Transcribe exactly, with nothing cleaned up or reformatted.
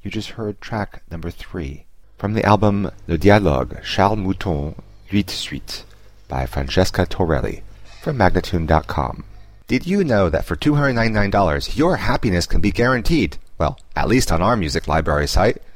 You just heard track number three from the album Le Dialogue, Charles Mouton, huit suite by Francesca Torelli from Magnatune dot com. Did you know that for two hundred ninety-nine dollars your happiness can be guaranteed? Well, at least on our music library site.